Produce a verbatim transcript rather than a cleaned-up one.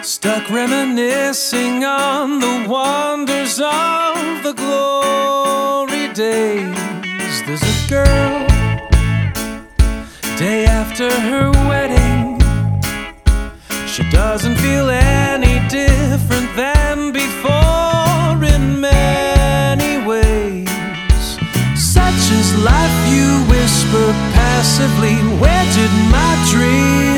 Stuck reminiscing on the wonders of the glory days. There's a girl, day after her wedding. She doesn't feel any different than before in many ways. Such is life, you whisper passively. Where did my dream